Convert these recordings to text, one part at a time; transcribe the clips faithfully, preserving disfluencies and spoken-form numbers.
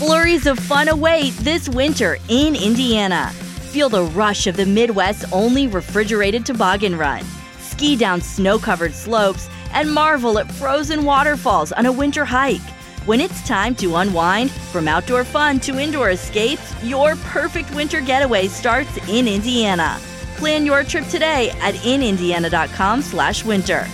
Flurries of fun await this winter in Indiana. Feel the rush of the Midwest's only refrigerated toboggan run. Ski down snow-covered slopes and marvel at frozen waterfalls on a winter hike. When it's time to unwind, from outdoor fun to indoor escapes, your perfect winter getaway starts in Indiana. Plan your trip today at in indiana dot com slash winter.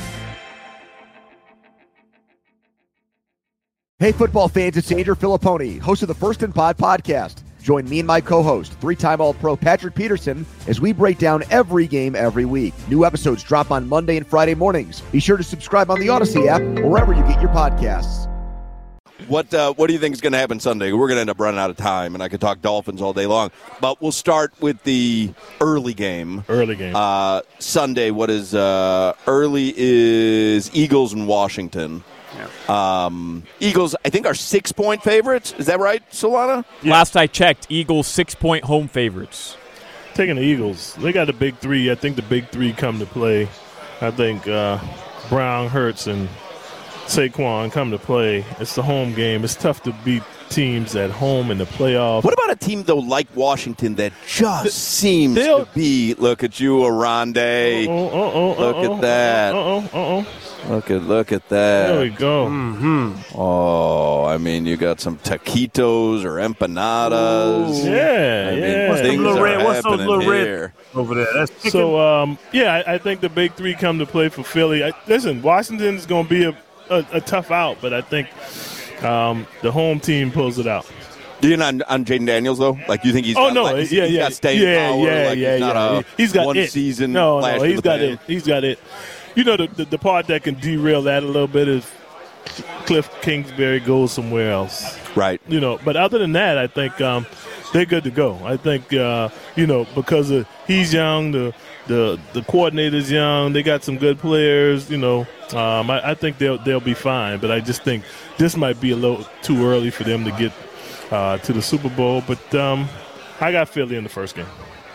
Hey, football fans, it's Andrew Filipponi, host of the First and Pod podcast. Join me and my co-host, three-time All-Pro Patrick Peterson, as we break down every game every week. New episodes drop on Monday and Friday mornings. Be sure to subscribe on the Odyssey app or wherever you get your podcasts. What uh, what do you think is going to happen Sunday? We're going to end up running out of time, and I could talk Dolphins all day long. But we'll start with the early game. Early game. Uh, Sunday, what is uh, early is Eagles and Washington. Yeah. Um, Eagles, I think, are six-point favorites. Is that right, Solana? Yeah. Last I checked, Eagles six-point home favorites. Taking the Eagles. They got the big three. I think the big three come to play. I think uh, Brown, Hurts, and Saquon come to play. It's the home game. It's tough to beat teams at home in the playoff. What about a team, though, like Washington that just the, seems to be, look at you, Aronde. Uh-oh, uh-oh, look uh-oh, at that. Uh-oh, uh-oh. Look at look at that. There we go. Mm-hmm. Oh, I mean, you got some taquitos or empanadas. Ooh, yeah, I mean, yeah. What's, things little are red, what's those little here. red over there? That's chicken. So, um, yeah, I, I think the big three come to play for Philly. I, listen, Washington is going to be a, a, a tough out, but I think um, the home team pulls it out. Do you not on Jaden Daniels though? Like you think he's? Oh got, no, like, he's, yeah, he's yeah, got staying yeah, power. yeah, like yeah, he's not yeah. A he's got one it. season. No, flash no, he's the got pan. it. He's got it. You know, the, the the part that can derail that a little bit is Cliff Kingsbury goes somewhere else. Right. You know, but other than that, I think um, they're good to go. I think uh, you know because of, he's young, the the the coordinator's young. They got some good players. You know, um, I, I think they'll they'll be fine. But I just think this might be a little too early for them to get uh, to the Super Bowl. But um, I got Philly in the first game.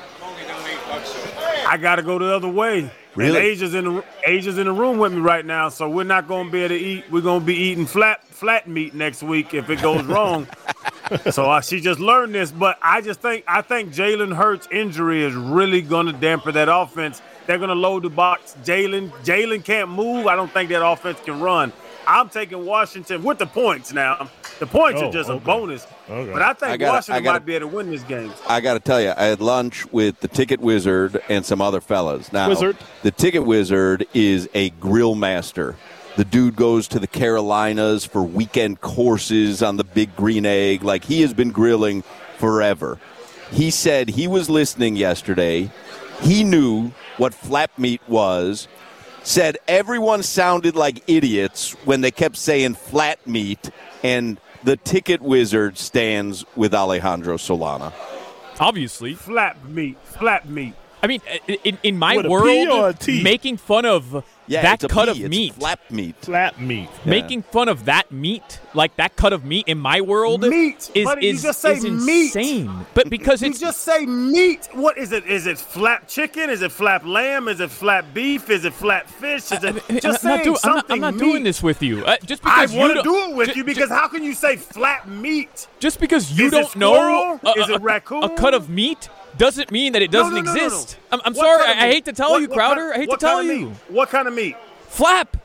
I got to go the other way. Really? And Asia's in the Asia's in the room with me right now, so we're not going to be able to eat. We're going to be eating flat flat meat next week if it goes wrong. So uh, she just learned this, but I just think I think Jalen Hurts' injury is really going to dampen that offense. They're going to load the box. Jalen Jalen can't move. I don't think that offense can run. I'm taking Washington with the points now. The points oh, are just okay. a bonus. Okay. But I think I gotta, Washington I gotta, might be able to win this game. I got to tell you, I had lunch with the Ticket Wizard and some other fellas. Now, Wizard. The Ticket Wizard is a grill master. The dude goes to the Carolinas for weekend courses on the Big Green Egg. Like, he has been grilling forever. He said he was listening yesterday. He knew what flap meat was. Said everyone sounded like idiots when they kept saying flat meat, and the Ticket Wizard stands with Alejandro Solana. Obviously. Flat meat. Flat meat. I mean, in, in my With a P or a world, T? making fun of Yeah, that it's a cut P. of It's meat, flap meat. Flat meat. Yeah. making fun of that meat, like that cut of meat in my world, Meat, is buddy, you is, just say is meat. insane. But because You it's just say meat. What is it? Is it flap chicken? Is it flap lamb? Is it flap beef? Is it flat fish? Is it I- just I'm not, saying do- I'm not, something I'm not meat. doing this with you. Uh, just I because you want to don't- do it with ju- you ju- because how can you say flat meat? just because you Is it don't know squirrel? a, Is it a- raccoon? a cut of meat doesn't mean that it No, doesn't no, no, no, no. exist. I'm, I'm What sorry. kind of I, I meat? hate to tell What- you, what Crowder. kind- I hate what to tell kind of you. meat? What kind of meat? Flap.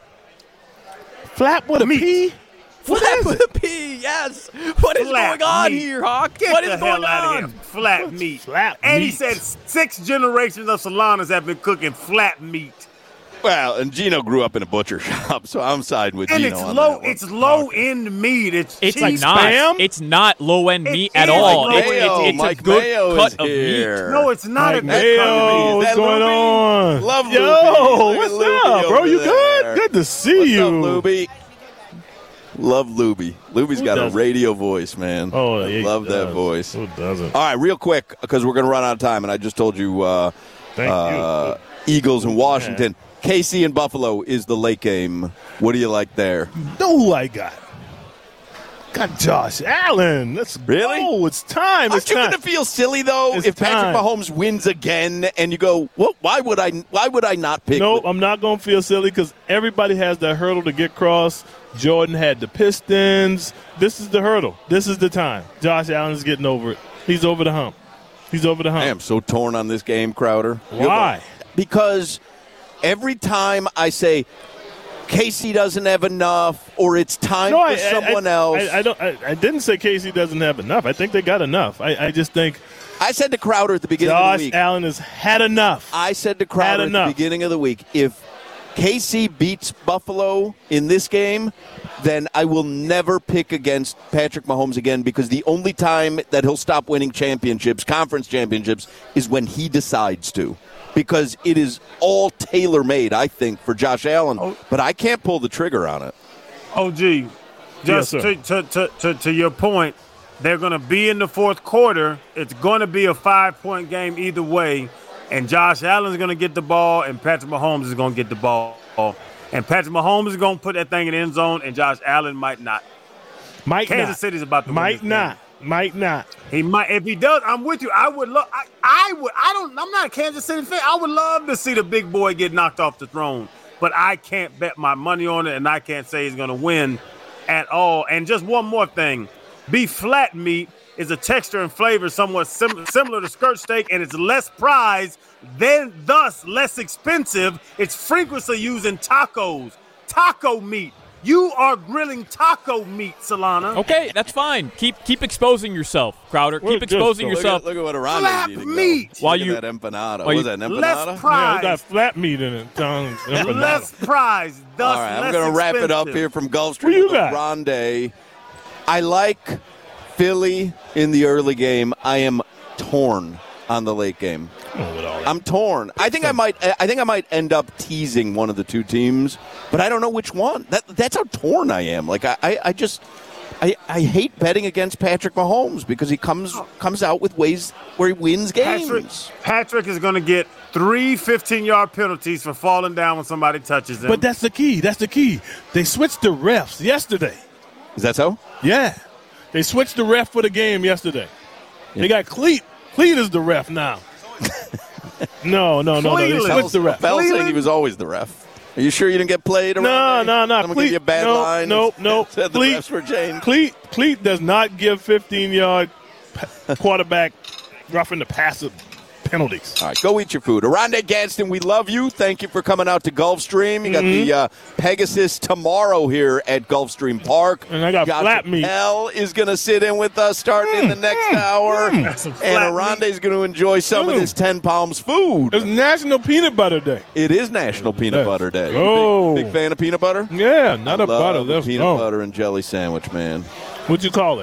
Flap with a P? Flap with a P, yes. What is Flat going on meat. here, Hawk? Get what the is hell going out on? of here. Flat meat. Flat and meat. he said six generations of Solanas have been cooking flat meat. Well, and Gino grew up in a butcher shop, so I'm siding with And Gino it's on low. that one. It's low end meat. It's It's cheap. like not. spam? It's not low end It meat at is all. low It's, end. it's, it's Mike a good Mayo cut is of here. meat. No, it's not Mike a good cut of meat. Mayo, Is what's that going Luby? on? Love Luby. Yo, Look at what's Luby up, bro? over You good? there. Good to see What's you. up, Luby? Love Luby. Luby's Who got a doesn't? radio voice, man. Oh, I yeah, he love that does. voice. Who doesn't? All right, real quick, because we're going to run out of time, and I just told you, uh, Thank uh, Eagles and Washington. K C and Buffalo is the late game. What do you like there? you. Know who I got? got Josh Allen. Let's Really? go. It's time. Aren't It's you time. going to feel silly though It's if Patrick time. Mahomes wins again and you go, "What? Why would I? Why would I not pick?" No, I'm not going to feel silly because everybody has that hurdle to get across. Jordan had the Pistons. This is the hurdle. This is the time. Josh Allen's getting over it. He's over the hump. He's over the hump. I am so torn on this game, Crowder. Why? Because every time I say K C doesn't have enough or it's time No, for I, someone I, else. I, I don't. I, I didn't say K C doesn't have enough. I think they got enough. I, I just think I said to Crowder at the beginning of Josh the week. Allen has had enough. I said to Crowder Had at the enough. beginning of the week, if K C beats Buffalo in this game, then I will never pick against Patrick Mahomes again because the only time that he'll stop winning championships, conference championships, is when he decides to. Because it is all tailor-made, I think, for Josh Allen. Oh. But I can't pull the trigger on it. O G, just Yes, sir. to, to, to, to, to your point, they're going to be in the fourth quarter. It's going to be a five-point game either way. And Josh Allen's going to get the ball, and Patrick Mahomes is going to get the ball. And Patrick Mahomes is going to put that thing in the end zone, and Josh Allen might not. Might Kansas not. City's about to win Might this game. not. Might not. He might. If he does, I'm with you. I would love. I, I would. I don't. I'm not a Kansas City fan. I would love to see the big boy get knocked off the throne, but I can't bet my money on it, and I can't say he's going to win at all. And just one more thing: beef flat meat is a texture and flavor somewhat sim- similar to skirt steak, and it's less prized, then thus less expensive. It's frequently used in tacos. Taco meat. You are grilling taco meat, Solana. Okay, that's fine. Keep keep exposing yourself, Crowder. We're Keep just exposing so- yourself. Look at, look at what Aranda's Flap eating. meat. Though. While Look you- at that empanada. while Was you- that an Less empanada? Yeah, prized. it got flat meat in it. Tom. Empanada. Less prize, thus All right, I'm less going to wrap it up expensive. here from Gulfstream. you with got? Rondé. I like Philly in the early game. I am torn on the late game. Oh, with all that. I'm torn. I think I might. I think I might end up teasing one of the two teams, but I don't know which one. That that's how torn I am. Like I, I, I just. I, I hate betting against Patrick Mahomes because he comes comes out with ways where he wins games. Patrick, Patrick is going to get three fifteen-yard penalties for falling down when somebody touches him. But that's the key. That's the key. They switched the refs yesterday. Is that so? Yeah. They switched the ref for the game yesterday. They got Cleat. Cleat is the ref now. no, no, no, no. They Cleveland. switched the ref. Bell saying Cleveland? he was always the ref. Are you sure you didn't get played? No, Around no, no. I'm gonna give you a bad no, line. no, no. Said the Cleat, refs were Jane. Cleat, Cleat does not give fifteen-yard quarterback roughing the passer penalties. All right, go eat your food. Aronde Gadsden, we love you. Thank you for coming out to Gulfstream. You got Mm-hmm. the uh, Pegasus tomorrow here at Gulfstream Park. And I got Josh flat meat. L is going to sit in with us starting in the next hour. Some And flat Aronde is going to enjoy some of Mm. this ten pounds food. It's National Peanut Butter Day. It is National Peanut Yes. Butter Day. Oh. Big, big fan of peanut butter? Yeah, not I a love butter. a That's peanut oh. butter and jelly sandwich, man. What'd you call it?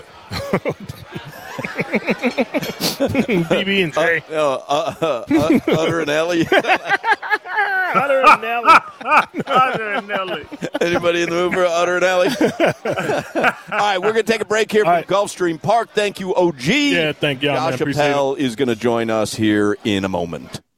B B and J. Uh, uh, uh, uh, Utter and Ellie. Butter and Nelly. Other than Nelly. Anybody in the mood for Utter and Ellie? All right, we're going to take a break here from All right. Gulfstream Park. Thank you, O G. Yeah, thank y'all, man. Josh Appreciate Appel is going to join us here in a moment.